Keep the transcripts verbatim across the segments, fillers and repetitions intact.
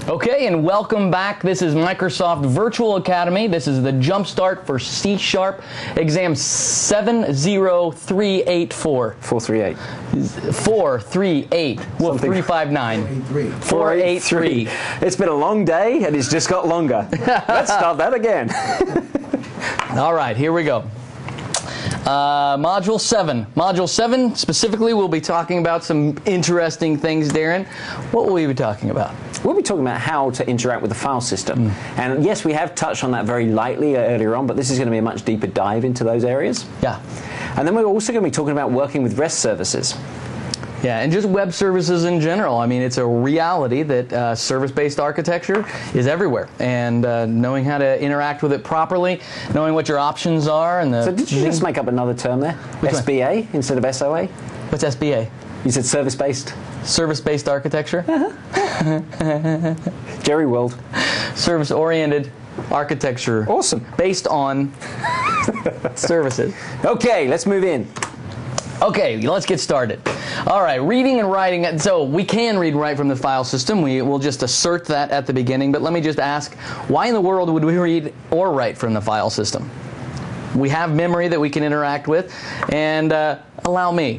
Okay, and welcome back. This is Microsoft Virtual Academy. This is the Jumpstart for C Sharp, exam seven zero three eight four. four three eight. four three eight. Well, three five nine. four eight three. It's been a long day, and it's just got longer. Let's start that again. All right, here we go. Uh, module seven. Module seven, specifically, we'll be talking about some interesting things, Darren. What will we be talking about? We'll be talking about how to interact with the file system. Mm. And yes, we have touched on that very lightly earlier on, but this is going to be a much deeper dive into those areas. Yeah. And then we're also going to be talking about working with REST services. Yeah, and just web services in general. I mean, it's a reality that uh, service-based architecture is everywhere, and uh, knowing how to interact with it properly, knowing what your options are, and the. So did you thing... just make up another term there? Which S B A one? Instead of S O A? What's S B A? You said service-based. Service-based architecture. Uh-huh. Jerry World. Service-oriented architecture. Awesome. Based on services. Okay, let's move in. Okay, let's get started. All right, reading and writing. So we can read and write from the file system. We will just assert that at the beginning. But let me just ask, why in the world would we read or write from the file system? We have memory that we can interact with. And uh, allow me.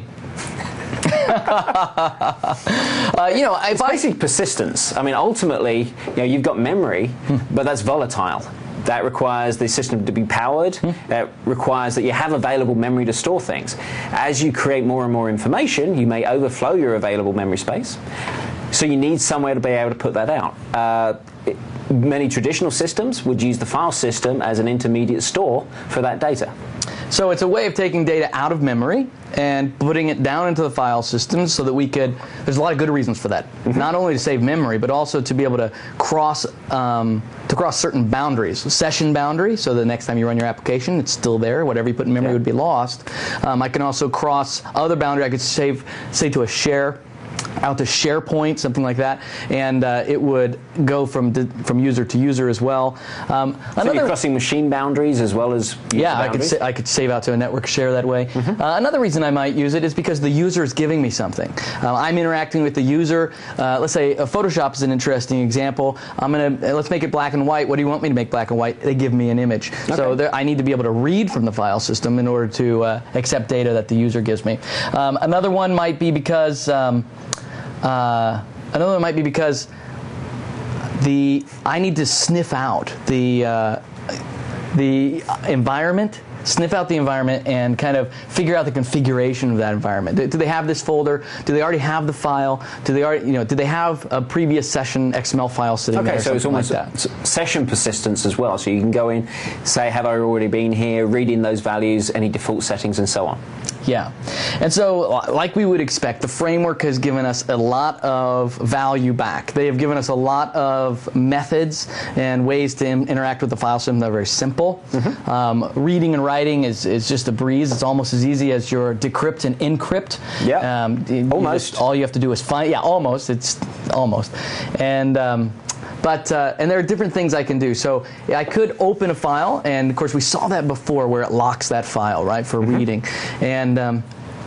uh, you know, it's basically persistence. I mean, ultimately, you know, you've got memory, but that's volatile. That requires the system to be powered. That requires that you have available memory to store things. As you create more and more information, you may overflow your available memory space. So you need somewhere to be able to put that out. Uh, it, many traditional systems would use the file system as an intermediate store for that data. So it's a way of taking data out of memory and putting it down into the file system so that we could, there's a lot of good reasons for that. Mm-hmm. Not only to save memory, but also to be able to cross um, to cross certain boundaries. Session boundary, so the next time you run your application, it's still there. Whatever you put in memory yeah. would be lost. Um, I can also cross other boundary. I could save, say to a share, out to SharePoint, something like that, and uh, it would go from from user to user as well. Um, so another, you're crossing machine boundaries as well as user yeah, boundaries? I could I could save out to a network share that way. Mm-hmm. uh, another reason I might use it is because the user is giving me something. Uh, I'm interacting with the user. Uh, let's say uh, Photoshop is an interesting example. I'm gonna uh, let's make it black and white. What do you want me to make black and white? They give me an image. Okay. So there, I need to be able to read from the file system in order to uh, accept data that the user gives me. Um, another one might be because. Um, Uh, another one might be because the I need to sniff out the uh, the environment, sniff out the environment, and kind of figure out the configuration of that environment. Do, do they have this folder? Do they already have the file? Do they already, you know, do they have a previous session X M L file sitting okay, there? Okay, so it's almost like that. Session persistence as well. So you can go in, say, have I already been here? Read in those values, any default settings, and so on. Yeah. And so, like we would expect, the framework has given us a lot of value back. They have given us a lot of methods and ways to in interact with the file system that are very simple. Mm-hmm. um, reading and writing is, is just a breeze. It's almost as easy as your decrypt and encrypt. Yeah. Um, you, almost. You just, all you have to do is find, yeah, almost. It's almost. And... Um, But, uh, and there are different things I can do. So yeah, I could open a file, and of course we saw that before where it locks that file, right, for mm-hmm. reading. And um,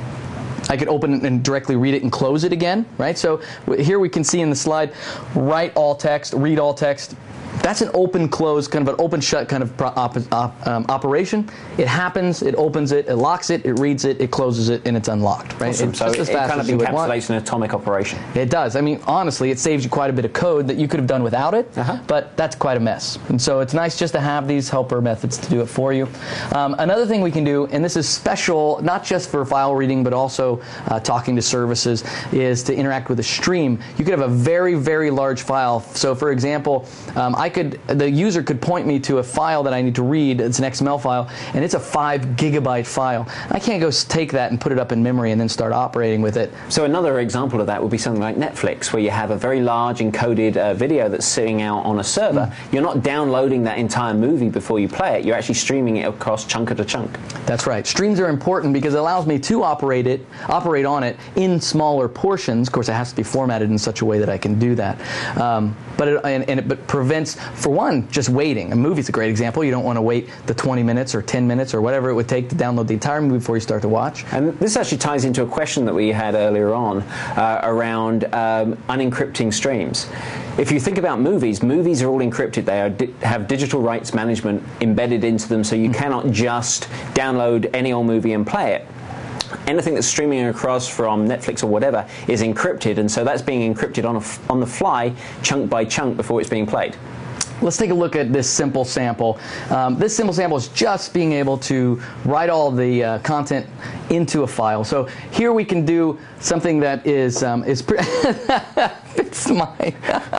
I could open it and directly read it and close it again, right? So here we can see in the slide, write all text, read all text. That's an open-close, kind of an open-shut kind of op op um, operation. It happens, it opens it, it locks it, it reads it, it closes it, and it's unlocked. Right? Awesome. It's so just it, as it fast kind as of you would want. encapsulates an atomic operation. It does. I mean, honestly, it saves you quite a bit of code that you could have done without it, uh-huh. but that's quite a mess. And so it's nice just to have these helper methods to do it for you. Um, another thing we can do, and this is special not just for file reading, but also uh, talking to services, is to interact with a stream. You could have a very, very large file. So, for example, um, I could the user could point me to a file that I need to read. It's an X M L file, and it's a five gigabyte file. I can't go take that and put it up in memory and then start operating with it. So another example of that would be something like Netflix, where you have a very large encoded uh, video that's sitting out on a server. Mm. You're not downloading that entire movie before you play it. You're actually streaming it across chunk to chunk. That's right. Streams are important because it allows me to operate it, operate on it in smaller portions. Of course, it has to be formatted in such a way that I can do that. Um, but it, and, and it but prevents for one, just waiting. A movie's a great example. You don't want to wait the twenty minutes or ten minutes or whatever it would take to download the entire movie before you start to watch. And this actually ties into a question that we had earlier on uh, around um, unencrypting streams. If you think about movies, movies are all encrypted. They are di have digital rights management embedded into them, so you mm-hmm. cannot just download any old movie and play it. Anything that's streaming across from Netflix or whatever is encrypted, and so that's being encrypted on, a f on the fly, chunk by chunk, before it's being played. Let's take a look at this simple sample. Um, this simple sample is just being able to write all the uh, content into a file. So here we can do something that is um, is pretty. It's mine.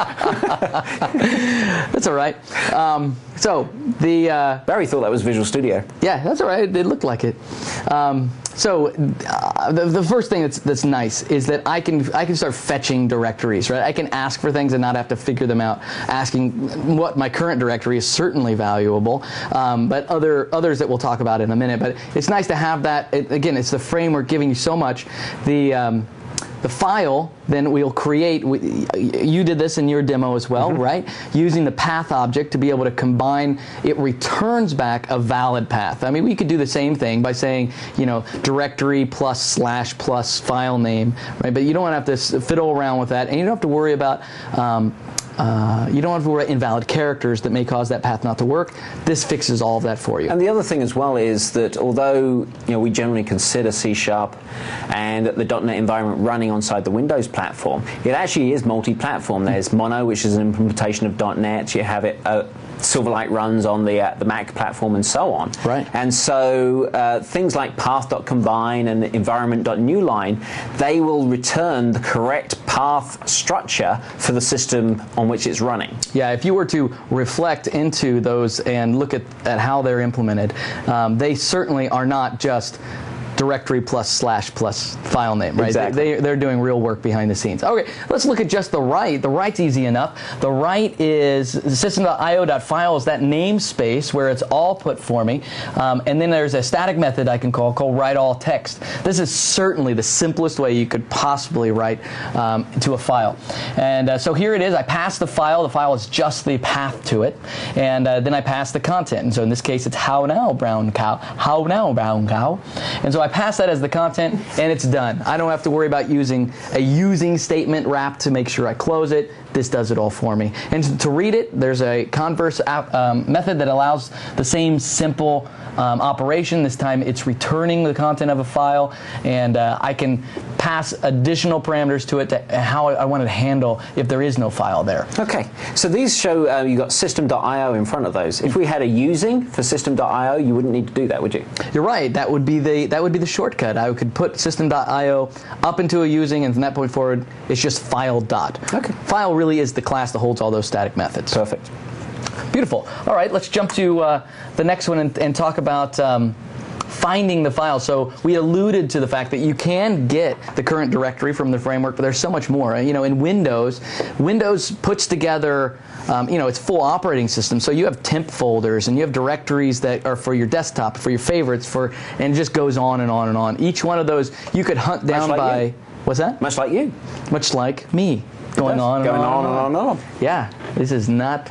That's all right. Um, so the uh, Barry thought that was Visual Studio. Yeah, that's all right. It looked like it. Um, so uh, the, the first thing that's that's nice is that I can I can start fetching directories. Right, I can ask for things and not have to figure them out. Asking what my current directory is certainly valuable, um, but other others that we'll talk about in a minute. But it's nice to have that. It, again, it's the framework giving you so much. The um, The file, then we'll create, you did this in your demo as well, mm-hmm. right? Using the path object to be able to combine, it returns back a valid path. I mean, we could do the same thing by saying, you know, directory plus slash plus file name, right? But you don't have to fiddle around with that, and you don't have to worry about um, Uh, you don't have to write invalid characters that may cause that path not to work. This fixes all of that for you. And the other thing as well is that although you know we generally consider C Sharp and the dot net environment running onside the Windows platform, it actually is multi-platform. There's Mono, which is an implementation of dot net. You have it. Uh, Silverlight runs on the uh, the Mac platform and so on. Right. And so uh, things like path.combine and environment.newline, they will return the correct path structure for the system on which it's running. Yeah, if you were to reflect into those and look at, at how they're implemented, um, they certainly are not just directory plus slash plus file name, right? Exactly. They, they're doing real work behind the scenes. Okay, let's look at just the write. The write's easy enough. The write is system.io.file is that namespace where it's all put for me. Um, and then there's a static method I can call called write all text. This is certainly the simplest way you could possibly write um, to a file. And uh, so here it is. I pass the file. The file is just the path to it. And uh, then I pass the content. And so in this case, it's how now, brown cow. How now, brown cow. And so I pass that as the content, and it's done. I don't have to worry about using a using statement wrap to make sure I close it. This does it all for me. And to read it, there's a converse app, um, method that allows the same simple um, operation. This time it's returning the content of a file, and uh, I can pass additional parameters to it to how I want to handle if there is no file there. Okay, so these show uh, you got system.io in front of those. If we had a using for system.io, you wouldn't need to do that, would you? You're right. That would be the that would be the shortcut. I could put system.io up into a using, and from that point forward, it's just file dot. Okay. File really is the class that holds all those static methods. Perfect. Beautiful. All right, let's jump to uh, the next one and, and talk about um, finding the file. So we alluded to the fact that you can get the current directory from the framework, but there's so much more. You know, in Windows, Windows puts together, um, you know, it's full operating system. So you have temp folders and you have directories that are for your desktop, for your favorites, for, and it just goes on and on and on. Each one of those you could hunt down like by. You. What's that? Much like you. Much like me. Going on and going on, on and on and on. Yeah, this is not.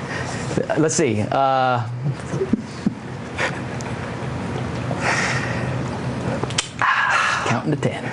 Let's see. Uh, counting to ten.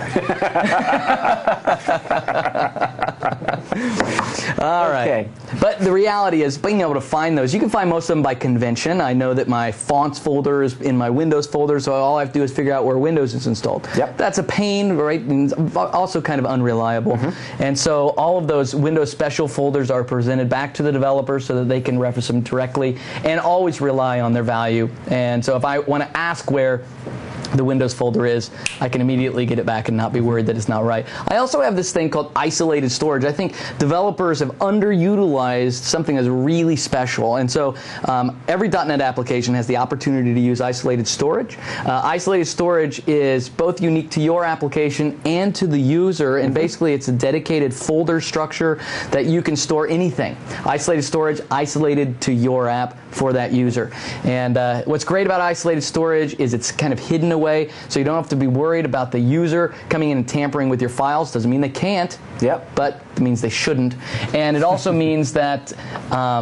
All right. Okay. But the reality is, being able to find those, you can find most of them by convention. I know that my fonts folder is in my Windows folder, so all I have to do is figure out where Windows is installed. Yep. That's a pain, right? And also kind of unreliable. Mm-hmm. And so all of those Windows special folders are presented back to the developers so that they can reference them directly and always rely on their value. And so if I want to ask where the Windows folder is, I can immediately get it back and not be worried that it's not right. I also have this thing called isolated storage. I think developers have underutilized something that's really special. And so um, every dot net application has the opportunity to use isolated storage. Uh, isolated storage is both unique to your application and to the user, and basically it's a dedicated folder structure that you can store anything. Isolated storage, isolated to your app for that user. And uh, what's great about isolated storage is it's kind of hidden away, so you don't have to be worried about the user coming in and tampering with your files. Doesn't mean they can't, yep. but it means they shouldn't. And it also means that um,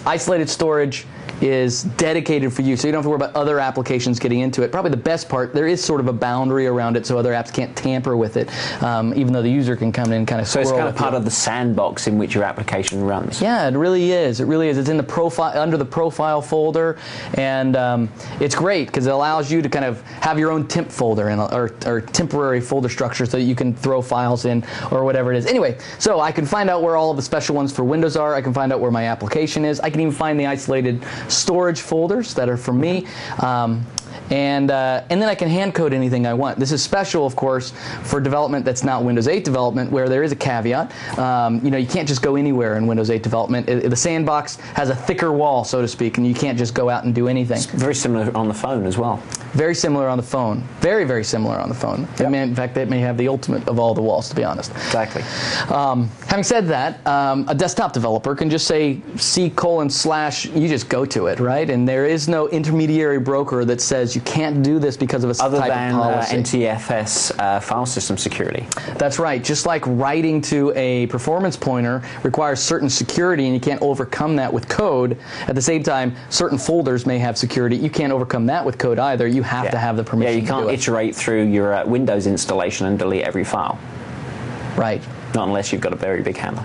isolated storage is dedicated for you, so you don't have to worry about other applications getting into it. Probably the best part, there is sort of a boundary around it so other apps can't tamper with it, um, even though the user can come in and kind of So it's kind of part you. of the sandbox in which your application runs. Yeah, it really is. It really is. It's in the profile, under the profile folder, and um, it's great because it allows you to kind of have your own temp folder and, or, or temporary folder structure so that you can throw files in or whatever it is. Anyway, so I can find out where all of the special ones for Windows are. I can find out where my application is. I can even find the isolated storage folders that are for me. Um, And, uh, and then I can hand code anything I want. This is special, of course, for development that's not Windows eight development, where there is a caveat. Um, you know, you can't just go anywhere in Windows eight development. It, the sandbox has a thicker wall, so to speak, and you can't just go out and do anything. It's very similar on the phone as well. Very similar on the phone. Very, very similar on the phone. Yep. It may, in fact, it may have the ultimate of all the walls, to be honest. Exactly. Um, having said that, um, a desktop developer can just say C colon slash, you just go to it, right? And there is no intermediary broker that says you can't do this because of a Other type than of uh, policy. N T F S uh, file system security. That's right. Just like writing to a performance pointer requires certain security and you can't overcome that with code, at the same time, certain folders may have security. You can't overcome that with code either. You have Yeah. to have the permission Yeah, you can't to do it. iterate through your uh, Windows installation and delete every file. Right. Not unless you've got a very big hammer.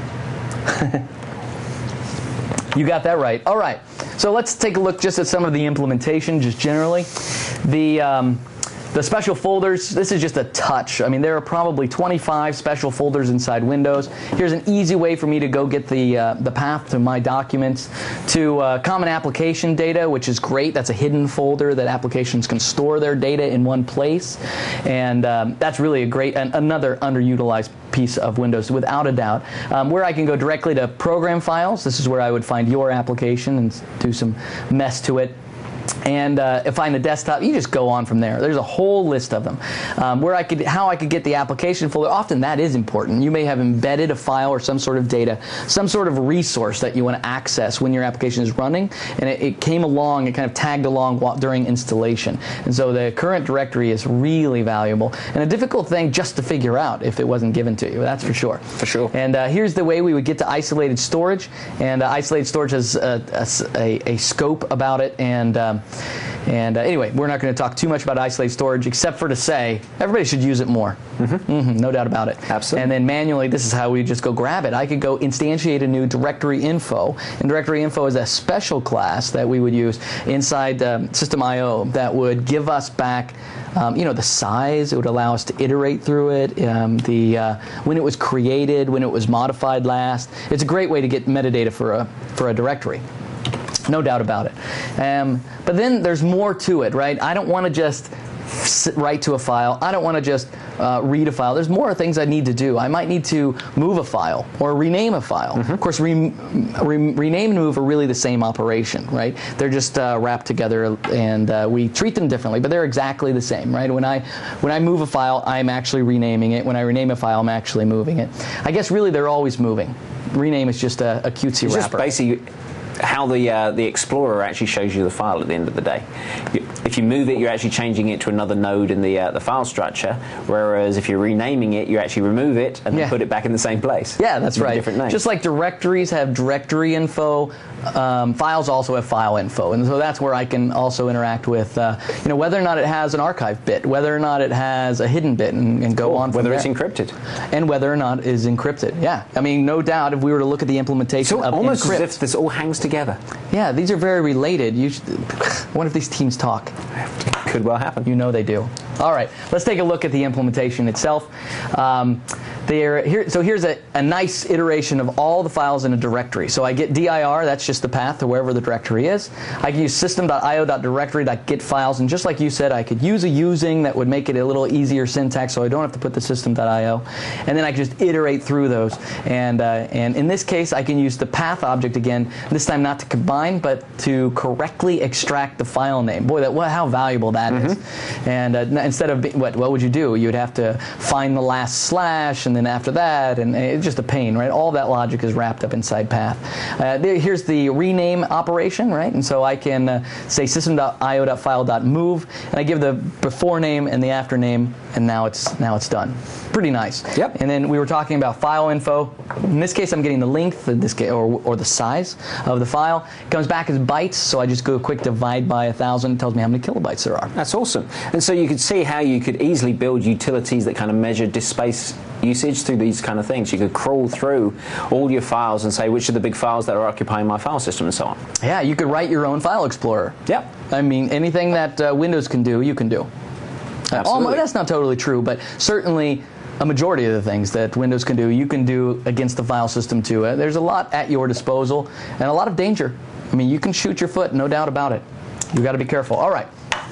You got that right. All right. So let's take a look just at some of the implementation, just generally. The um, the special folders, this is just a touch. I mean, there are probably twenty-five special folders inside Windows. Here's an easy way for me to go get the uh, the path to my documents, to uh, common application data, which is great. That's a hidden folder that applications can store their data in one place, and um, that's really a great, an, another underutilized piece of Windows, without a doubt. Um, where I can go directly to program files. This is where I would find your application and do some mess to it. And uh, find the desktop. You just go on from there. There's a whole list of them. Um, where I could, how I could get the application folder. Often that is important. You may have embedded a file or some sort of data, some sort of resource that you want to access when your application is running, and it, it came along, it kind of tagged along while, during installation. And so the current directory is really valuable and a difficult thing just to figure out if it wasn't given to you. That's for sure. For sure. And uh, here's the way we would get to isolated storage. And uh, isolated storage has a, a, a scope about it, and um, And uh, anyway, we're not going to talk too much about isolated storage, except for to say everybody should use it more. Mm-hmm. Mm-hmm, no doubt about it. Absolutely. And then manually, this is how we just go grab it. I could go instantiate a new directory info, and directory info is a special class that we would use inside um, System I O that would give us back, um, you know, the size. It would allow us to iterate through it, um, the uh, when it was created, when it was modified last. It's a great way to get metadata for a for a directory. No doubt about it. Um, but then there's more to it, right? I don't want to just sit, write to a file. I don't want to just uh, read a file. There's more things I need to do. I might need to move a file or rename a file. Mm-hmm. Of course, re re rename and move are really the same operation, right? They're just uh, wrapped together, and uh, we treat them differently, but they're exactly the same, right? When I when I move a file, I'm actually renaming it. When I rename a file, I'm actually moving it. I guess really they're always moving. Rename is just a, a cutesy It's wrapper. just basically how the uh, the Explorer actually shows you the file at the end of the day. You, if you move it, you're actually changing it to another node in the uh, the file structure. Whereas if you're renaming it, you actually remove it and then Yeah. put it back in the same place. Yeah, that's with a right. Different name. Just like directories have directory info, um, files also have file info, and so that's where I can also interact with, uh, you know, whether or not it has an archive bit, whether or not it has a hidden bit, and, and go Cool. on from whether there. it's encrypted, and whether or not it is encrypted. Yeah, I mean, no doubt, if we were to look at the implementation so of almost encrypt, as if this all hangs together. yeah, these are very related. You should, what if these teams talk? Could well happen. You know they do. All right, let's take a look at the implementation itself. Um, there, here, so here's a, a nice iteration of all the files in a directory. So I get dir, that's just the path to wherever the directory is. I can use system.io.directory.get files, and just like you said, I could use a using that would make it a little easier syntax, so I don't have to put the system.io. And then I can just iterate through those. And, uh, and in this case, I can use the path object again, this time not to combine, but to correctly extract the file name. Boy, that, well, how valuable that mm-hmm. is. And uh, instead of, what, what would you do? You would have to find the last slash, and then after that, and it's just a pain, right? All that logic is wrapped up inside path. Uh, there, here's the rename operation, right? And so I can uh, say system dot I O dot file dot move, and I give the before name and the after name, and now it's now it's done. Pretty nice. Yep. And then we were talking about file info. In this case, I'm getting the length, in this case, or, or the size of the file. It comes back as bytes, so I just go a quick divide by a thousand. It tells me how many kilobytes there are. That's awesome. And so you could see how you could easily build utilities that kind of measure disk space usage through these kind of things. You could crawl through all your files and say which are the big files that are occupying my file system and so on. Yeah, you could write your own file explorer. Yep. I mean, anything that uh, Windows can do, you can do. Absolutely. Almost, that's not totally true, but certainly a majority of the things that Windows can do, you can do against the file system too. Uh, there's a lot at your disposal and a lot of danger. I mean, you can shoot your foot, no doubt about it. You've got to be careful. All right.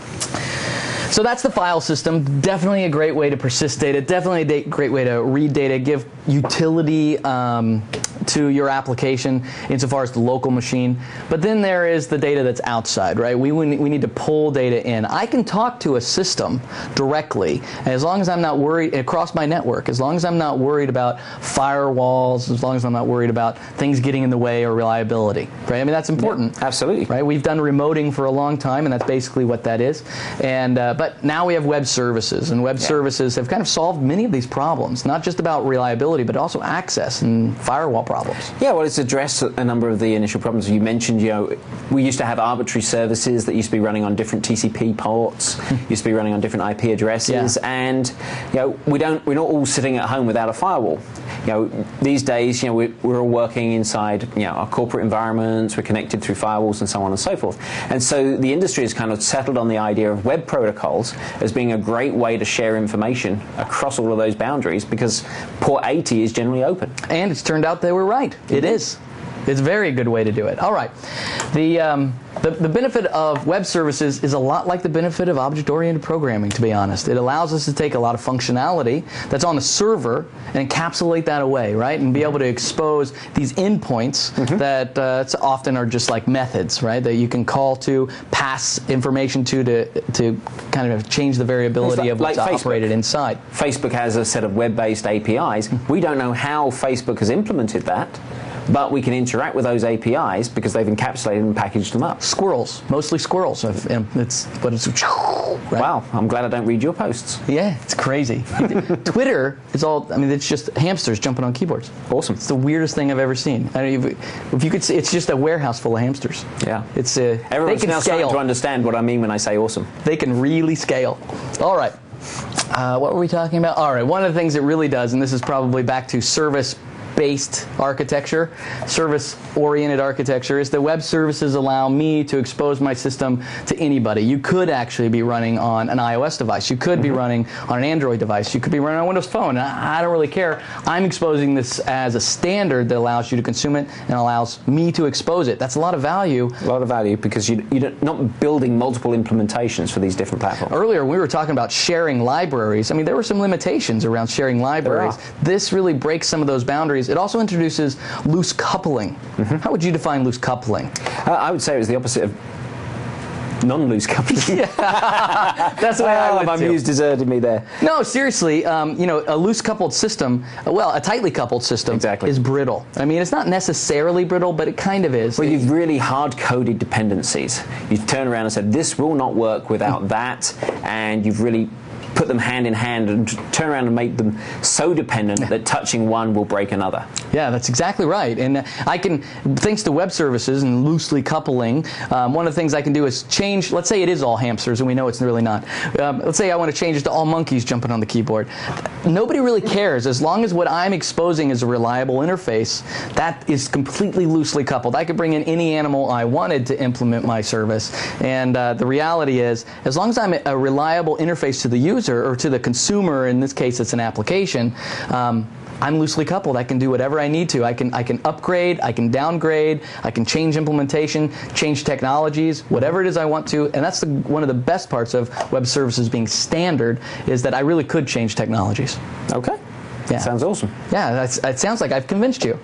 So that's the file system. Definitely a great way to persist data. Definitely a da great way to read data, give utility um, to your application insofar as the local machine. But then there is the data that's outside, right? We, we need to pull data in. I can talk to a system directly as long as I'm not worried across my network, as long as I'm not worried about firewalls, as long as I'm not worried about things getting in the way or reliability, right? I mean, that's important. Yeah, absolutely. Right? We've done remoting for a long time, and that's basically what that is. And uh, but now we have web services, and web yeah. services have kind of solved many of these problems, not just about reliability, but also access and firewall problems. Yeah, well, it's addressed a number of the initial problems you mentioned. You know, we used to have arbitrary services that used to be running on different T C P ports, used to be running on different I P addresses, yeah. and you know, we don't, we're not all sitting at home without a firewall. You know, these days, you know, we're, we're all working inside, you know, our corporate environments. We're connected through firewalls and so on and so forth. And so the industry has kind of settled on the idea of web protocols as being a great way to share information across all of those boundaries, because port eighty is generally open. And it's turned out they were right. It is. It's a very good way to do it. All right. The, um, the, the benefit of web services is a lot like the benefit of object-oriented programming, to be honest. It allows us to take a lot of functionality that's on the server and encapsulate that away, right? And be able to expose these endpoints mm-hmm. that uh, often are just like methods, right? That you can call to, pass information to, to, to kind of change the variability like, of what's like operated inside. Facebook has a set of web-based A P Is. We don't know how Facebook has implemented that, but we can interact with those A P Is because they've encapsulated and packaged them up. Squirrels, mostly squirrels. It's what it's. Right? Wow, I'm glad I don't read your posts. Yeah, it's crazy. Twitter is all. I mean, it's just hamsters jumping on keyboards. Awesome. It's the weirdest thing I've ever seen. I mean, if, if you could see, it's just a warehouse full of hamsters. Yeah, it's uh, everyone's they can now scale. starting to understand what I mean when I say awesome. They can really scale. All right. Uh, what were we talking about? All right. One of the things it really does, and this is probably back to service based architecture, service-oriented architecture, is that web services allow me to expose my system to anybody. You could actually be running on an iOS device. You could mm-hmm. be running on an Android device. You could be running on a Windows Phone. I, I don't really care. I'm exposing this as a standard that allows you to consume it and allows me to expose it. That's a lot of value. A lot of value because you, you're not building multiple implementations for these different platforms. Earlier, we were talking about sharing libraries. I mean, there were some limitations around sharing libraries. This really breaks some of those boundaries. It also introduces loose coupling. Mm-hmm. How would you define loose coupling? Uh, I would say it was the opposite of non-loose coupling. Yeah. That's the way I would My too. muse deserted me there. No, seriously, um, you know, a loose coupled system, well, a tightly coupled system exactly. is brittle. I mean, it's not necessarily brittle, but it kind of is. Well, you've really hard-coded dependencies. You've turned around and said, this will not work without mm. that, and you've really put them hand in hand and turn around and make them so dependent that touching one will break another. Yeah, that's exactly right. And I can, thanks to web services and loosely coupling, um, one of the things I can do is change, let's say it is all hamsters and we know it's really not. Um, let's say I want to change it to all monkeys jumping on the keyboard. Nobody really cares as long as what I'm exposing is a reliable interface. That is completely loosely coupled. I could bring in any animal I wanted to implement my service. And uh, the reality is, as long as I'm a reliable interface to the user, or to the consumer, in this case it's an application, um, I'm loosely coupled. I can do whatever I need to. I can I can upgrade, I can downgrade, I can change implementation, change technologies, whatever it is I want to. And that's the, one of the best parts of web services being standard, is that I really could change technologies. Okay. Yeah. Sounds awesome. Yeah, that's, it sounds like I've convinced you.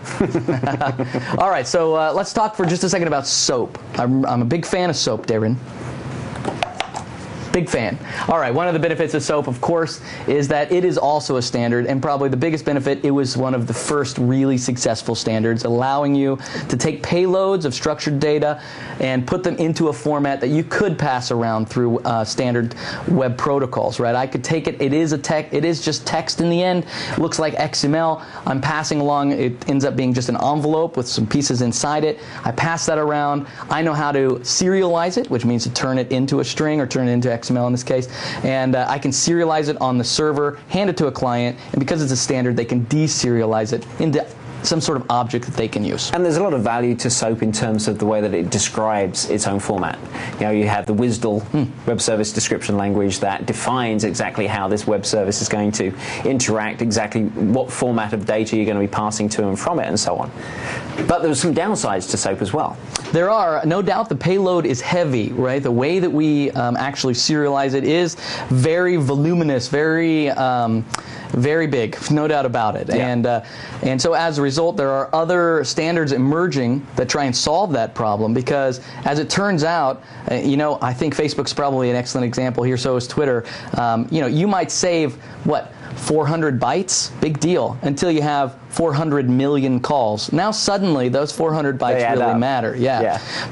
All right, so uh, let's talk for just a second about SOAP. I'm, I'm a big fan of SOAP, Darren. Big fan. All right, one of the benefits of SOAP, of course, is that it is also a standard, and probably the biggest benefit, it was one of the first really successful standards, allowing you to take payloads of structured data and put them into a format that you could pass around through uh, standard web protocols, right? I could take it, it is a tech, it is just text in the end, it looks like X M L, I'm passing along, it ends up being just an envelope with some pieces inside it, I pass that around, I know how to serialize it, which means to turn it into a string or turn it into X M L in this case, and uh, I can serialize it on the server, hand it to a client, and because it's a standard, they can deserialize it into some sort of object that they can use. And there's a lot of value to SOAP in terms of the way that it describes its own format. You know, you have the WSDL hmm. web service description language that defines exactly how this web service is going to interact, exactly what format of data you're going to be passing to and from it, and so on. But there's some downsides to SOAP as well. There are. No doubt the payload is heavy, right? The way that we um, actually serialize it is very voluminous, very um, very big, no doubt about it. Yeah. And uh, and so as a result, there are other standards emerging that try and solve that problem, because as it turns out, uh, you know, I think Facebook's probably an excellent example here, so is Twitter. Um, you know, you might save, what, four hundred bytes? Big deal, until you have four hundred million calls. Now suddenly those four hundred bytes really up. matter. Yeah. yeah.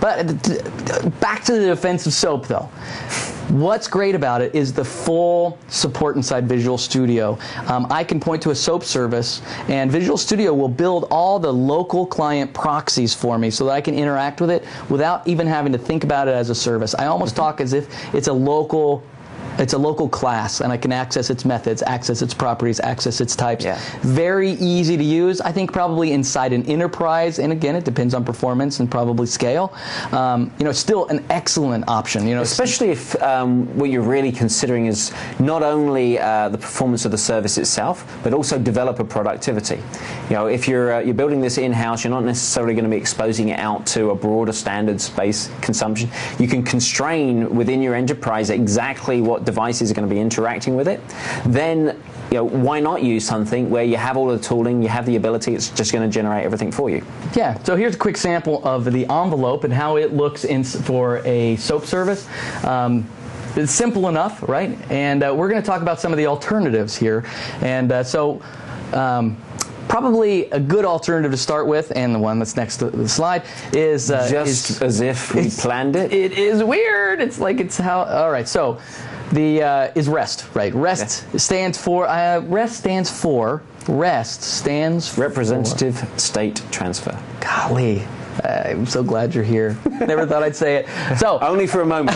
But back to the defense of SOAP, though. What's great about it is the full support inside Visual Studio. Um, I can point to a SOAP service, and Visual Studio will build all the local client proxies for me so that I can interact with it without even having to think about it as a service. I almost talk as if it's a local It's a local class, and I can access its methods, access its properties, access its types. Yeah. Very easy to use. I think probably inside an enterprise, and again, it depends on performance and probably scale. Um, you know, it's still an excellent option. You know, especially if um, what you're really considering is not only uh, the performance of the service itself, but also developer productivity. You know, if you're uh, you're building this in-house, you're not necessarily going to be exposing it out to a broader standards-based consumption. You can constrain within your enterprise exactly what devices are going to be interacting with it. Then, you know, why not use something where you have all the tooling, you have the ability, it's just going to generate everything for you. Yeah, so here's a quick sample of the envelope and how it looks in for a SOAP service. Um, it's simple enough, right? And uh, we're going to talk about some of the alternatives here. And uh, so um, probably a good alternative to start with, and the one that's next to the slide, is uh, just is, as if we planned it. It is weird. It's like it's how. All right, so the uh, is REST, right? REST yeah. stands for uh, REST stands for REST stands for Representative State Transfer. Golly. I'm so glad you're here. Never thought I'd say it. So only for a moment.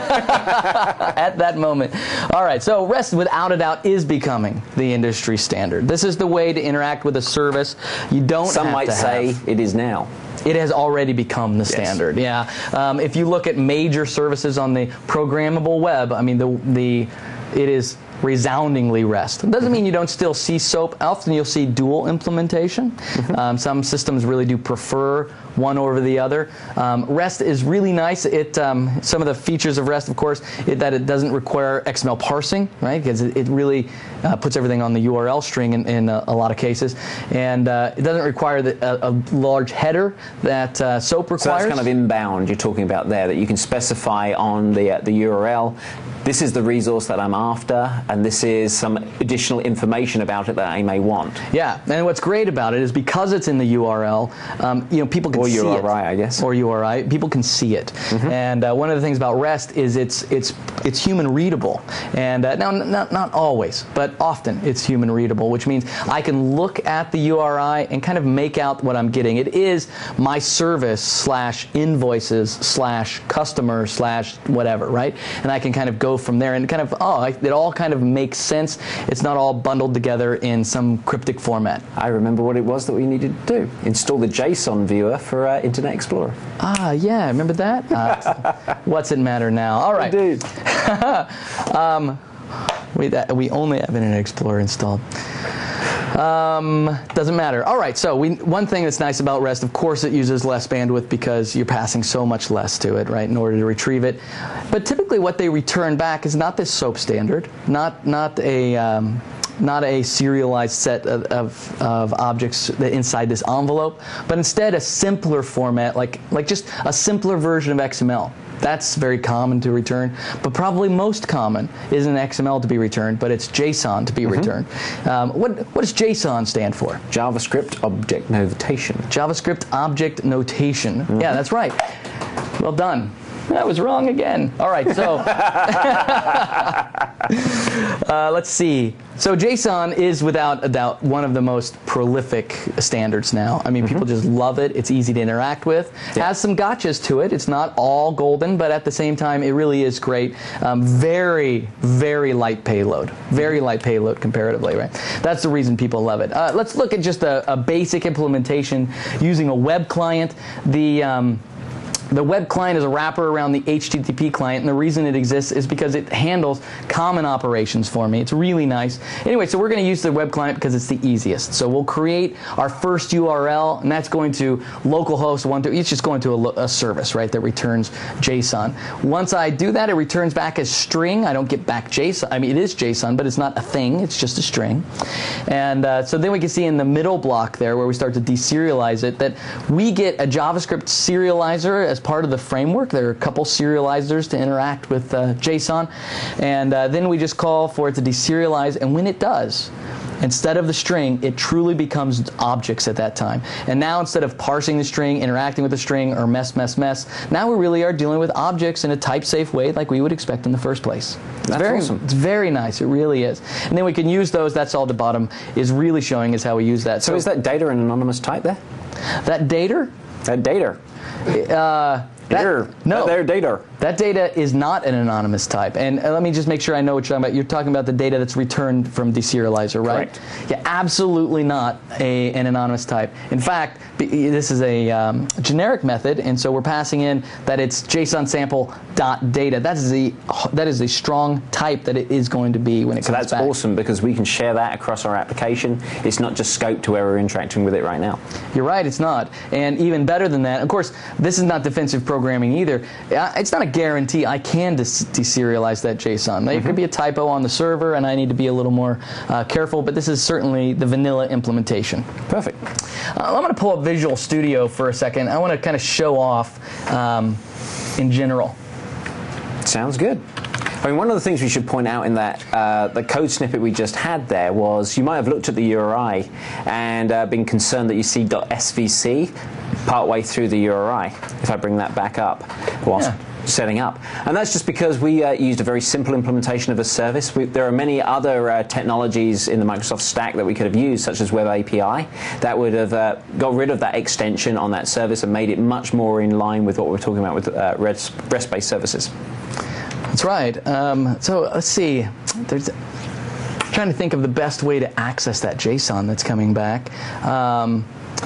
At that moment. All right. So REST, without a doubt, is becoming the industry standard. This is the way to interact with a service. You don't. Some have might to say have. It is now. It has already become the yes. standard. Yeah. Um, if you look at major services on the programmable web, I mean, the the it is resoundingly REST. It doesn't mean you don't still see SOAP. Often you'll see dual implementation. Mm-hmm. um, some systems really do prefer one over the other. Um, REST is really nice. It um, some of the features of REST, of course, it, that it doesn't require X M L parsing, right? Because it, it really uh, puts everything on the U R L string in, in a, a lot of cases, and uh, it doesn't require the, a, a large header that uh, SOAP requires. So that's kind of inbound you're talking about there, that you can specify on the uh, the U R L. This is the resource that I'm after, and this is some additional information about it that I may want. Yeah, and what's great about it is because it's in the U R L, um, you know, people can or see U R I, it. Or U R I, I guess. Or U R I, people can see it. Mm-hmm. And uh, one of the things about REST is it's it's it's human readable. And uh, now, not not always, but often it's human readable, which means I can look at the U R I and kind of make out what I'm getting. It is my service slash invoices slash customer slash whatever, right? And I can kind of go from there and kind of, oh, it all kind of makes sense. It's not all bundled together in some cryptic format. I remember what it was that we needed to do. Install the JSON viewer for uh, Internet Explorer. Ah, yeah, remember that? Uh, what's it matter now? All right. Indeed. um, we, that, we only have Internet Explorer installed. Um, doesn't matter. All right, so we, one thing that's nice about REST, of course, it uses less bandwidth because you're passing so much less to it, right, in order to retrieve it. But typically what they return back is not this SOAP standard, not, not a... Um, not a serialized set of, of, of objects that inside this envelope, but instead a simpler format, like, like just a simpler version of X M L. That's very common to return, but probably most common isn't X M L to be returned, but it's JSON to be mm-hmm. returned. Um, what, what does JSON stand for? JavaScript Object Notation. JavaScript Object Notation. Mm-hmm. Yeah, that's right. Well done. I was wrong again. All right, so uh, let's see. So JSON is without a doubt one of the most prolific standards now. I mean, mm-hmm. people just love it. It's easy to interact with. It yeah. has some gotchas to it. It's not all golden, but at the same time, it really is great. Um, very, very light payload. Very light payload comparatively, right? That's the reason people love it. Uh, let's look at just a, a basic implementation using a web client. The um, The web client is a wrapper around the H T T P client, and the reason it exists is because it handles common operations for me. It's really nice. Anyway, so we're going to use the web client because it's the easiest. So we'll create our first U R L, and that's going to localhost one two. It's just going to a, a service, right, that returns JSON. Once I do that, it returns back as string. I don't get back JSON. I mean, it is JSON, but it's not a thing. It's just a string. And uh, so then we can see in the middle block there, where we start to deserialize it, that we get a JavaScript serializer as part of the framework. There are a couple serializers to interact with uh, JSON, and uh, then we just call for it to deserialize, and when it does, instead of the string, it truly becomes objects at that time. And now instead of parsing the string, interacting with the string, or mess, mess, mess, now we really are dealing with objects in a type-safe way like we would expect in the first place. It's That's very, awesome. It's very nice. It really is. And then we can use those. That's all the bottom is really showing is how we use that. So, so is that data an anonymous type there? That data? That data. Uh, That, no, their data. That data is not an anonymous type. And uh, let me just make sure I know what you're talking about. You're talking about the data that's returned from deserializer, right? Correct. Yeah, absolutely not a, an anonymous type. In fact, b this is a um, generic method, and so we're passing in that it's JSON sample dot data. That is the that is a strong type that it is going to be when it so comes back. So that's awesome because we can share that across our application. It's not just scoped to where we're interacting with it right now. You're right, it's not. And even better than that, of course, this is not defensive programming either. It's not a guarantee I can deserialize that JSON. There mm-hmm. could be a typo on the server, and I need to be a little more uh, careful, but this is certainly the vanilla implementation. Perfect. Uh, I'm going to pull up Visual Studio for a second. I want to kind of show off um, in general. Sounds good. I mean, one of the things we should point out in that uh, the code snippet we just had there was you might have looked at the U R I and uh, been concerned that you see .svc partway through the U R I. If I bring that back up whilst yeah. setting up. And that's just because we uh, used a very simple implementation of a service. We, there are many other uh, technologies in the Microsoft stack that we could have used, such as Web A P I, that would have uh, got rid of that extension on that service and made it much more in line with what we're talking about with uh, REST-based services. That's right. Um, so let's see. There's I'm trying to think of the best way to access that JSON that's coming back. Um,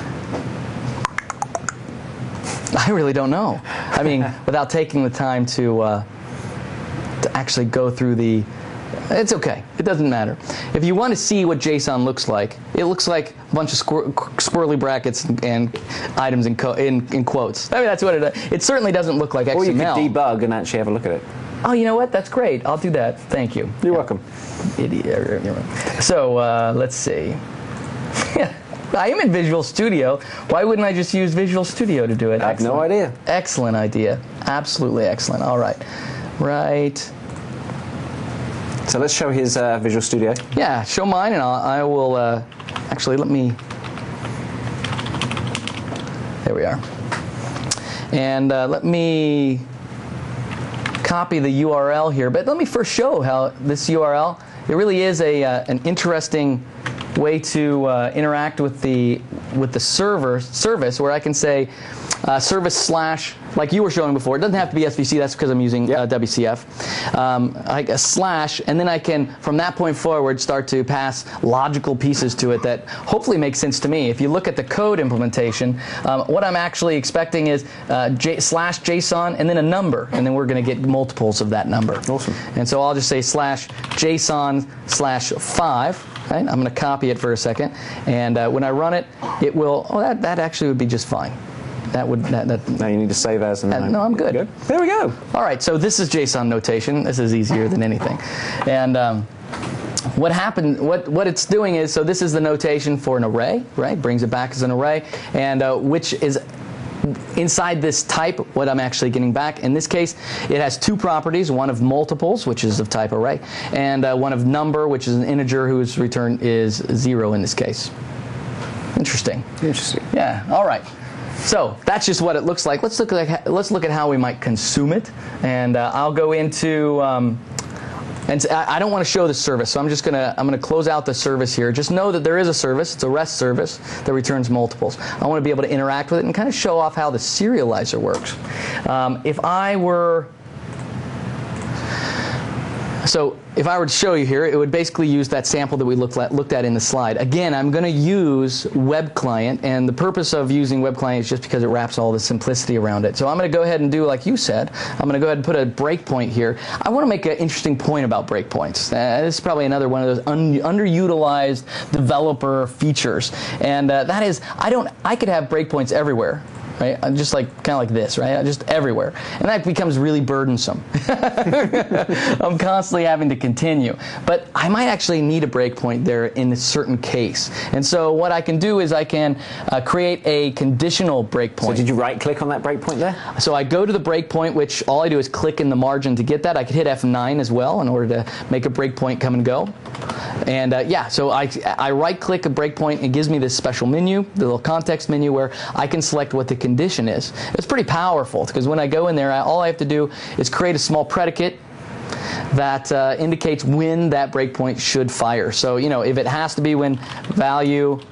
I really don't know. I mean, without taking the time to uh, to actually go through the. It's okay. It doesn't matter. If you want to see what JSON looks like, it looks like a bunch of squir squirrely brackets and, and items in, co in, in quotes. I mean, that's what it is. It certainly doesn't look like X M L. Or you could debug and actually have a look at it. Oh, you know what? That's great. I'll do that. Thank you. You're welcome. Idiot. So uh, let's see. I am in Visual Studio. Why wouldn't I just use Visual Studio to do it? I have excellent. no idea. Excellent idea. Absolutely excellent. All right. Right. So let's show his uh, Visual Studio. Yeah, show mine, and I'll, I will uh, actually let me. There we are. And uh, let me copy the U R L here. But let me first show how this U R L. It really is a uh, an interesting way to uh, interact with the with the server service, where I can say uh, service slash, like you were showing before. It doesn't have to be S V C. That's because I'm using yep. uh, W C F. Um, like a slash, and then I can, from that point forward, start to pass logical pieces to it that hopefully make sense to me. If you look at the code implementation, um, what I'm actually expecting is uh, J slash JSON and then a number, and then we're going to get multiples of that number. Awesome. And so I'll just say slash JSON slash five. Right? I'm going to copy it for a second, and uh, when I run it, it will. Oh, that that actually would be just fine. That would. That, that, now you need to save as. And uh, no, I'm good. good. There we go. All right. So this is JSON notation. This is easier than anything, and um, what happened, what, what it's doing is, so this is the notation for an array, right? Brings it back as an array, and uh, which is inside this type, what I'm actually getting back. In this case, it has two properties, one of multiples, which is of type array, and uh, one of number, which is an integer whose return is zero in this case. Interesting. Interesting. Yeah, all right. So that's just what it looks like. Let's look at, let's look at how we might consume it, and uh, I'll go into, um, and I don't want to show the service, so I'm just gonna I'm gonna close out the service here. Just know that there is a service. It's a REST service that returns multiples. I want to be able to interact with it and kind of show off how the serializer works. Um, if I were So if I were to show you here, it would basically use that sample that we looked at, looked at in the slide. Again, I'm going to use Web Client, and the purpose of using Web Client is just because it wraps all the simplicity around it. So I'm going to go ahead and do like you said. I'm going to go ahead and put a breakpoint here. I want to make an interesting point about breakpoints. Uh, this is probably another one of those un underutilized developer features, and uh, that is I don't I could have breakpoints everywhere. Right? I'm just like kind of like this, right? Just everywhere, and that becomes really burdensome. I'm constantly having to continue, but I might actually need a breakpoint there in a certain case. And so what I can do is I can uh, create a conditional breakpoint. So did you right-click on that breakpoint there? So I go to the breakpoint, which all I do is click in the margin to get that. I could hit F nine as well in order to make a breakpoint come and go. And uh, yeah, so I, I right-click a breakpoint. It gives me this special menu, the little context menu, where I can select what the condition is. It's pretty powerful because when I go in there, I, all I have to do is create a small predicate that uh, indicates when that breakpoint should fire. So, you know, if it has to be when value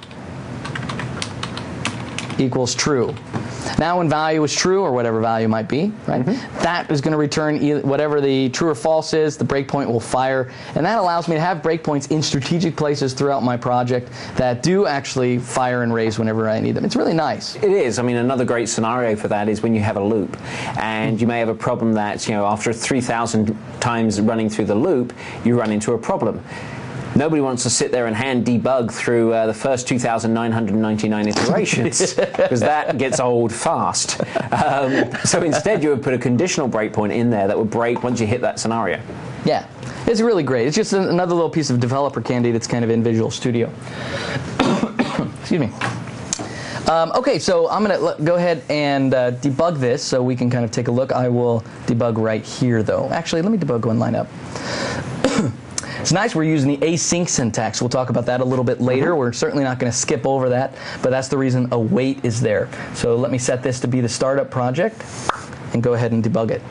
equals true. Now when value is true, or whatever value might be, right, mm-hmm. that is going to return either, whatever the true or false is, the breakpoint will fire. And that allows me to have breakpoints in strategic places throughout my project that do actually fire and raise whenever I need them. It's really nice. It is. I mean, another great scenario for that is when you have a loop. And you may have a problem that, you know, after three thousand times running through the loop, you run into a problem. Nobody wants to sit there and hand debug through uh, the first two thousand nine hundred ninety-nine iterations because that gets old fast. Um, so instead, you would put a conditional breakpoint in there that would break once you hit that scenario. Yeah, it's really great. It's just another little piece of developer candy that's kind of in Visual Studio. Excuse me. Um, okay, so I'm going to go ahead and uh, debug this so we can kind of take a look. I will debug right here, though. Actually, let me debug one line up. It's nice we're using the async syntax. We'll talk about that a little bit later. Mm-hmm. We're certainly not going to skip over that, but that's the reason await is there. So let me set this to be the startup project and go ahead and debug it.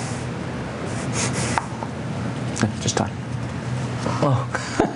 Just time. Oh.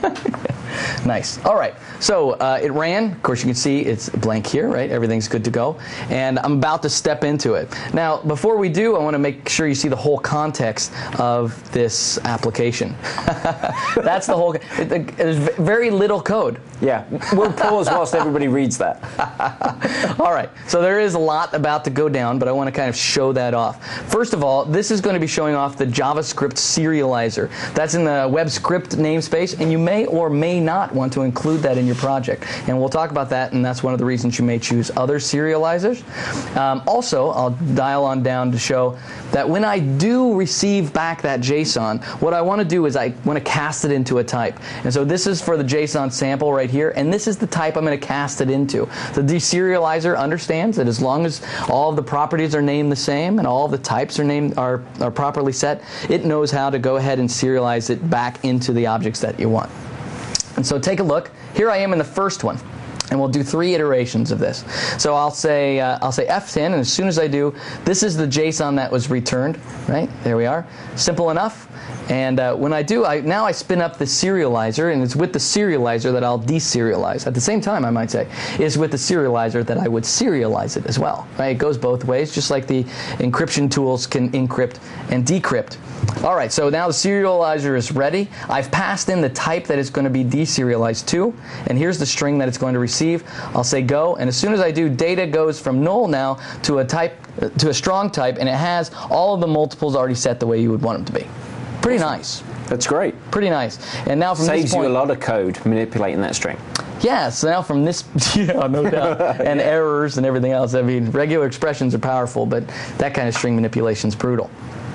Nice. All right. So uh, it ran. Of course, you can see it's blank here, right? Everything's good to go. And I'm about to step into it. Now, before we do, I want to make sure you see the whole context of this application. That's the whole. It, there's very little code. Yeah. We'll pause whilst everybody reads that. All right. So there is a lot about to go down, but I want to kind of show that off. First of all, this is going to be showing off the JavaScript serializer. That's in the web script namespace, and you may or may not want to include that in your project. And we'll talk about that, and that's one of the reasons you may choose other serializers. Um, also, I'll dial on down to show that when I do receive back that JSON, what I want to do is I want to cast it into a type. And so this is for the JSON sample right here, and this is the type I'm going to cast it into. The deserializer understands that as long as all of the properties are named the same and all of the types are named are, are properly set, it knows how to go ahead and serialize it back into the objects that you want. And so take a look. Here I am in the first one, and we'll do three iterations of this. So I'll say uh, I'll say F ten, and as soon as I do, this is the JSON that was returned. Right there we are. Simple enough. And uh, when I do, I, now I spin up the serializer, and it's with the serializer that I'll deserialize. At the same time, I might say, it's with the serializer that I would serialize it as well. Right? It goes both ways, just like the encryption tools can encrypt and decrypt. All right, so now the serializer is ready. I've passed in the type that it's going to be deserialized to, and here's the string that it's going to receive. I'll say go, and as soon as I do, data goes from null now to a type, to a strong type, and it has all of the multiples already set the way you would want them to be. Pretty nice. That's great. Pretty nice. And now from Saves this point, you a lot of code manipulating that string. Yeah, so now from this, yeah, no doubt, and errors and everything else. I mean, regular expressions are powerful, but that kind of string manipulation is brutal.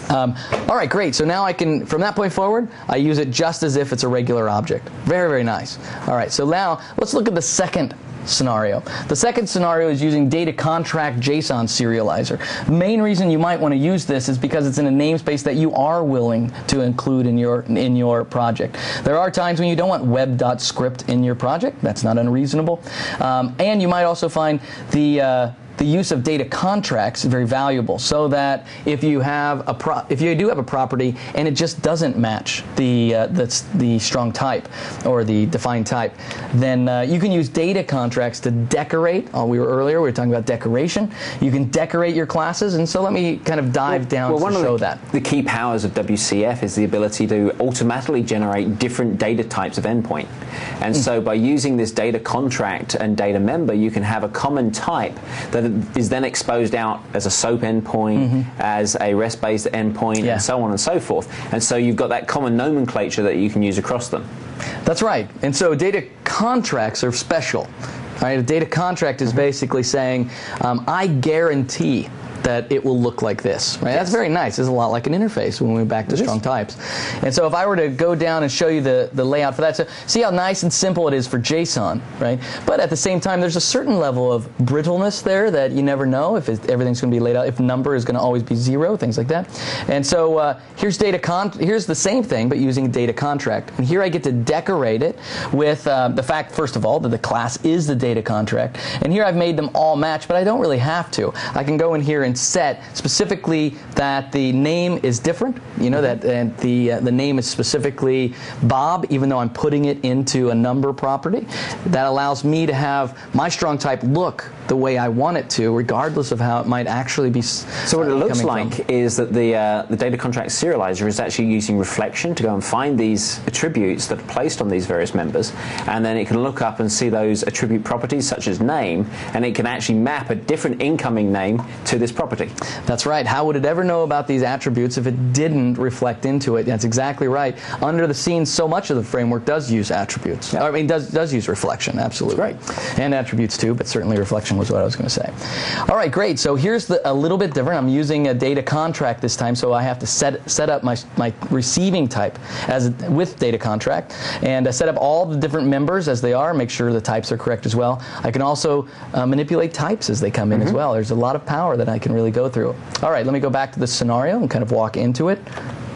Um, all right, great. So now I can, from that point forward, I use it just as if it's a regular object. Very, very nice. All right, so now let's look at the second scenario. The second scenario is using data contract JSON serializer. The main reason you might want to use this is because it's in a namespace that you are willing to include in your in your project. There are times when you don't want web.script in your project. That's not unreasonable. Um, and you might also find the uh, the use of data contracts is very valuable, so that if you have a pro if you do have a property and it just doesn't match the uh, the, the strong type or the defined type, then uh, you can use data contracts to decorate. Oh, we were earlier we were talking about decoration. You can decorate your classes, and so let me kind of dive well, down well, to one show of the, that. The key powers of W C F is the ability to automatically generate different data types of endpoint, and mm. so by using this data contract and data member, you can have a common type that is then exposed out as a SOAP endpoint, mm-hmm. as a REST-based endpoint, yeah. and so on and so forth. And so you've got that common nomenclature that you can use across them. That's right. And so data contracts are special. Right? A data contract is mm-hmm. basically saying, um, I guarantee that it will look like this. Right? Yes. That's very nice. It's a lot like an interface when we went back to it strong is. types. And so if I were to go down and show you the, the layout for that, so see how nice and simple it is for JSON, right? But at the same time, there's a certain level of brittleness there that you never know if it, everything's going to be laid out, if number is going to always be zero, things like that. And so uh, here's data con here's the same thing, but using data contract. And here I get to decorate it with uh, the fact, first of all, that the class is the data contract. And here I've made them all match, but I don't really have to. I can go in here and set specifically that the name is different, you know, that and the uh, the name is specifically Bob, even though I'm putting it into a number property. That allows me to have my strong type look the way I want it to, regardless of how it might actually be. So what it looks like from. is that the uh, the data contract serializer is actually using reflection to go and find these attributes that are placed on these various members, and then it can look up and see those attribute properties such as name, and it can actually map a different incoming name to this property. That's right. How would it ever know about these attributes if it didn't reflect into it? That's exactly right. Under the scenes, so much of the framework does use attributes. Yep. I mean, does does use reflection, absolutely. That's right. And attributes too, but certainly reflection was what I was going to say. All right, great. So here's the, a little bit different. I'm using a data contract this time, so I have to set set up my my receiving type as with data contract, and uh, set up all the different members as they are. Make sure the types are correct as well. I can also uh, manipulate types as they come in mm-hmm. as well. There's a lot of power that I can really go through. All right, let me go back to the scenario and kind of walk into it.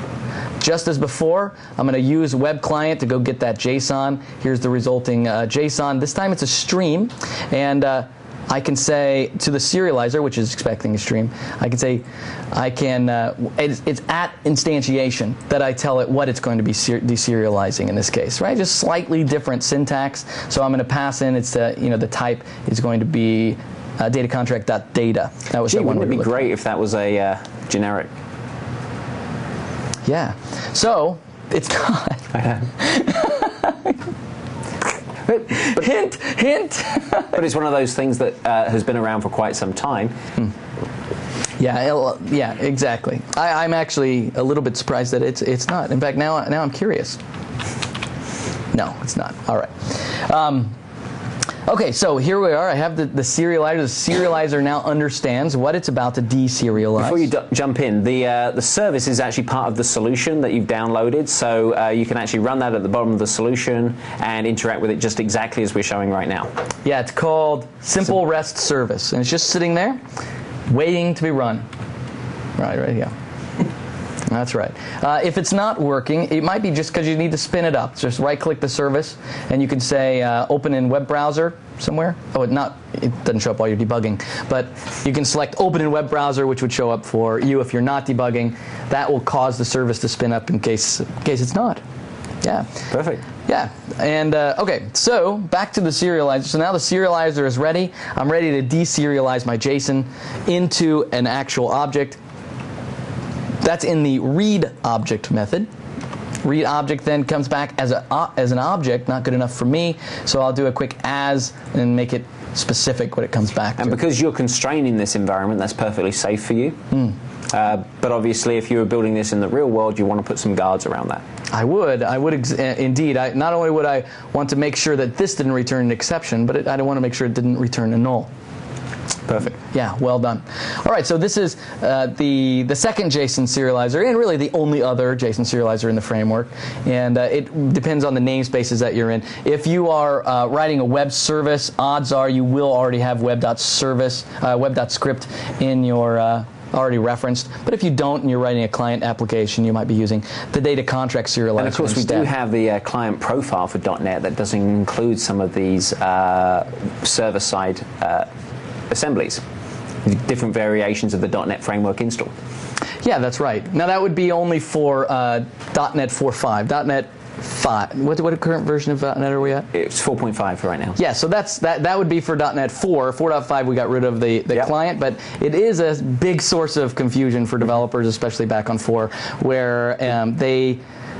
Just as before, I'm going to use web client to go get that JSON. Here's the resulting uh, JSON. This time it's a stream, and uh, I can say to the serializer, which is expecting a stream, I can say, I can, uh, it's, it's at instantiation that I tell it what it's going to be deserializing in this case, right? Just slightly different syntax. So I'm going to pass in, it's the, you know, the type is going to be Uh, data contract dot data. That was Gee, the one. Wouldn't we it be great if that was a uh, generic? Yeah. So it's not. but, but, hint, hint. But it's one of those things that uh, has been around for quite some time. Hmm. Yeah, yeah, exactly. I, I'm actually a little bit surprised that it's it's not. In fact, now now I'm curious. No, it's not. All right. Um, Okay, so here we are. I have the, the serializer. The serializer now understands what it's about to deserialize. Before you d jump in, the uh, the service is actually part of the solution that you've downloaded, so uh, you can actually run that at the bottom of the solution and interact with it just exactly as we're showing right now. Yeah, it's called Simple REST Service, and it's just sitting there, waiting to be run. Right, right here. That's right. Uh, if it's not working, it might be just because you need to spin it up. Just right-click the service, and you can say uh, open in web browser somewhere. Oh, it not it doesn't show up while you're debugging, but you can select open in web browser, which would show up for you if you're not debugging. That will cause the service to spin up in case in case it's not. Yeah. Perfect. Yeah. And uh, okay, so back to the serializer. So now the serializer is ready. I'm ready to deserialize my JSON into an actual object. That's in the read object method. Read object then comes back as a as an object, not good enough for me, so I'll do a quick as and make it specific what it comes back and to. And because you're constraining this environment, that's perfectly safe for you. Mm. Uh, but obviously, if you were building this in the real world, you want to put some guards around that. I would. I would ex indeed. I, not only would I want to make sure that this didn't return an exception, but it, I want to make sure it didn't return a null. Perfect. Yeah, well done. All right, so this is uh, the the second JSON serializer, and really the only other JSON serializer in the framework. And uh, it depends on the namespaces that you're in. If you are uh, writing a web service, odds are you will already have web.service, uh, web.script in your uh, already referenced. But if you don't and you're writing a client application, you might be using the data contract serializer. And of course, instead. we do have the uh, client profile for dot net that does include some of these uh, server-side uh, assemblies, different variations of the dot net framework install. Yeah, that's right. Now that would be only for uh, dot net four point five. dot net five. What, what current version of dot net are we at? It's four point five for right now. Yeah, so that's that. That would be for dot net four. four point five we got rid of the, the yep. client, but it is a big source of confusion for developers, especially back on four, where um, they.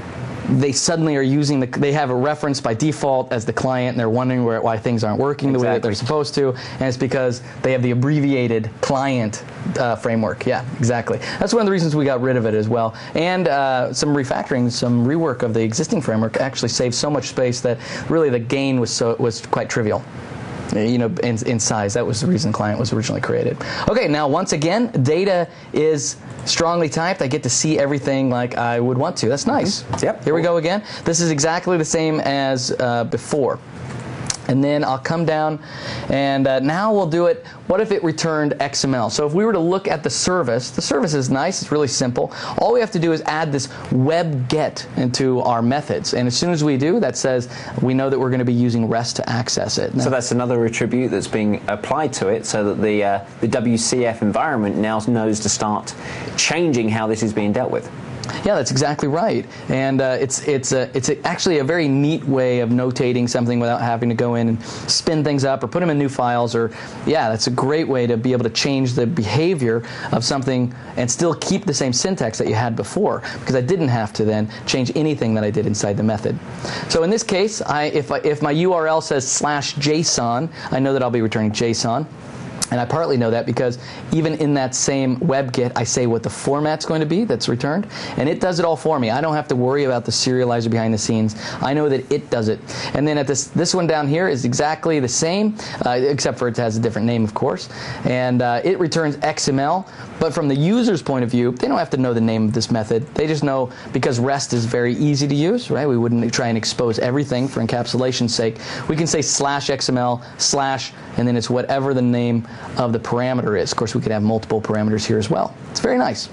They suddenly are using the, they have a reference by default as the client, and they're wondering where, why things aren't working exactly. the way that they're supposed to, and it's because they have the abbreviated client uh, framework. Yeah, exactly. That's one of the reasons we got rid of it as well. And uh, some refactoring, some rework of the existing framework actually saved so much space that really the gain was so was quite trivial. You know, in, in size. That was the reason client was originally created. Okay, now once again, data is strongly typed. I get to see everything like I would want to. That's nice. Mm-hmm. Yep. Here we go again. This is exactly the same as uh, before. And then I'll come down, and uh, now we'll do it. What if it returned X M L? So if we were to look at the service, the service is nice. It's really simple. All we have to do is add this web get into our methods. And as soon as we do, that says we know that we're going to be using REST to access it. Now, so that's another attribute that's being applied to it so that the, uh, the W C F environment now knows to start changing how this is being dealt with. Yeah, that's exactly right, and uh, it's it's a, it's a, actually a very neat way of notating something without having to go in and spin things up or put them in new files. Or yeah, that's a great way to be able to change the behavior of something and still keep the same syntax that you had before, because I didn't have to then change anything that I did inside the method. So in this case, I if I, if my U R L says slash JSON, I know that I'll be returning JSON. And I partly know that because even in that same web get, I say what the format's going to be that's returned, and it does it all for me. I don't have to worry about the serializer behind the scenes. I know that it does it. And then at this this one down here is exactly the same, uh, except for it has a different name, of course. And uh, it returns X M L. But from the user's point of view, they don't have to know the name of this method. They just know, because REST is very easy to use, right? We wouldn't try and expose everything for encapsulation's sake. We can say slash X M L, slash, and then it's whatever the name of the parameter is. Of course, we could have multiple parameters here as well. It's very nice.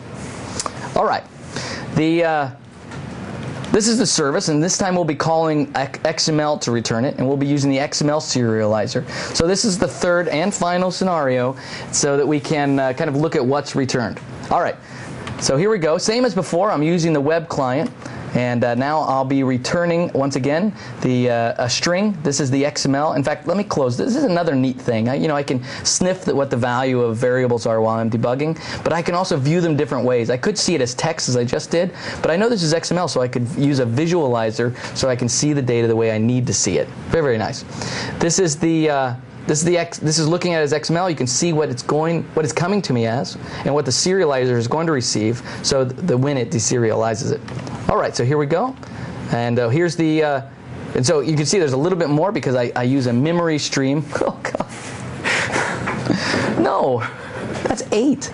All right. The uh, this is the service, and this time we'll be calling X M L to return it, and we'll be using the X M L serializer. So this is the third and final scenario, so that we can uh, kind of look at what's returned. All right. So here we go. Same as before. I'm using the web client. And uh, now I'll be returning, once again, the uh, a string. This is the X M L. In fact, let me close this. This is another neat thing. I, you know, I can sniff the, what the value of variables are while I'm debugging, but I can also view them different ways. I could see it as text, as I just did, but I know this is X M L, so I could use a visualizer so I can see the data the way I need to see it. Very, very nice. This is the... Uh, This is the X, this is looking at it as X M L. You can see what it's going, what it's coming to me as, and what the serializer is going to receive. So the when it deserializes it. All right, so here we go, and uh, here's the, uh, and so you can see there's a little bit more because I, I use a memory stream. Oh God, no, that's eight.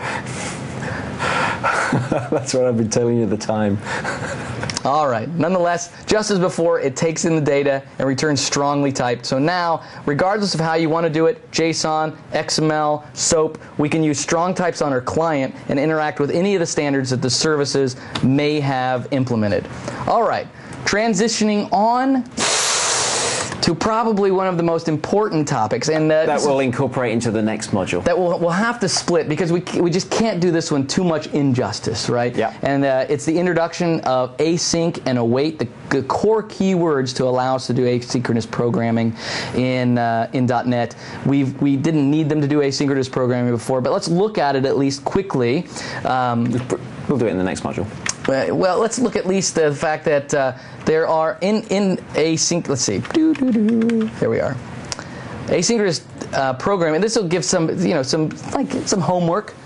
That's what I've been telling you at the time. All right. Nonetheless, just as before, it takes in the data and returns strongly typed. So now, regardless of how you want to do it, JSON, X M L, SOAP, we can use strong types on our client and interact with any of the standards that the services may have implemented. All right. Transitioning on to probably one of the most important topics, and uh, that will incorporate into the next module. That we'll, we'll have to split because we we just can't do this one too much injustice, right? Yeah. And uh, it's the introduction of async and await, the, the core keywords to allow us to do asynchronous programming in uh, in dot net. We we didn't need them to do asynchronous programming before, but let's look at it at least quickly. Um, we'll do it in the next module. Uh, well, let's look at least the fact that uh, there are in in async. Let's see. Doo, doo, doo. There we are. Asynchronous uh, programming. This will give some, you know, some like some homework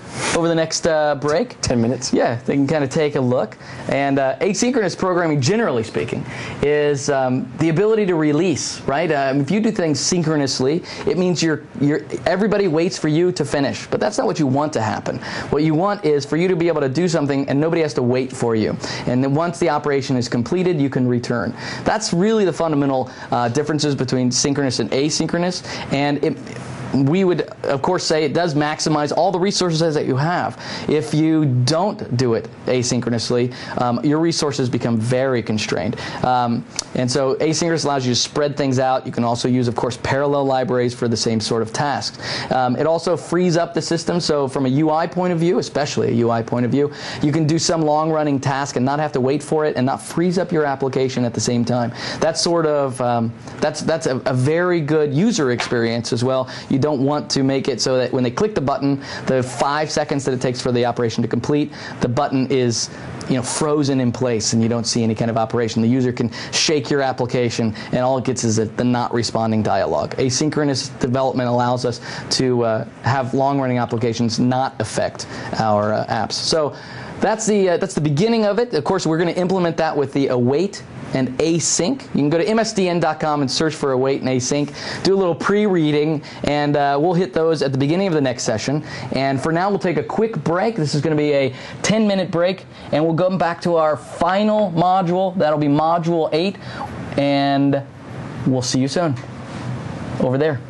over the next uh, break. ten minutes. Yeah, they can kind of take a look. And uh, asynchronous programming, generally speaking, is um, the ability to release, right? Um, if you do things synchronously, it means you're, you're, everybody waits for you to finish. But that's not what you want to happen. What you want is for you to be able to do something and nobody has to wait for you. And then once the operation is completed, you can return. That's really the fundamental uh, differences between synchronous and asynchronous. And it, we would, of course, say it does maximize all the resources that you have. If you don't do it asynchronously, um, your resources become very constrained. Um, and so asynchronous allows you to spread things out. You can also use, of course, parallel libraries for the same sort of tasks. Um, it also frees up the system. So from a U I point of view, especially a U I point of view, you can do some long-running task and not have to wait for it and not freeze up your application at the same time. That's sort of, um, that's, that's a, a very good user experience as well. You don't want to make it so that when they click the button, the five seconds that it takes for the operation to complete, the button is, you know, frozen in place and you don't see any kind of operation. The user can shake your application and all it gets is a, the not responding dialog. Asynchronous development allows us to uh, have long-running applications not affect our uh, apps. So that's the, uh, that's the beginning of it. Of course, we're going to implement that with the await and async. You can go to M S D N dot com and search for await and async. Do a little pre-reading, and uh, we'll hit those at the beginning of the next session. And for now, we'll take a quick break. This is going to be a ten minute break, and we'll go back to our final module. That'll be module eight, and we'll see you soon. Over there.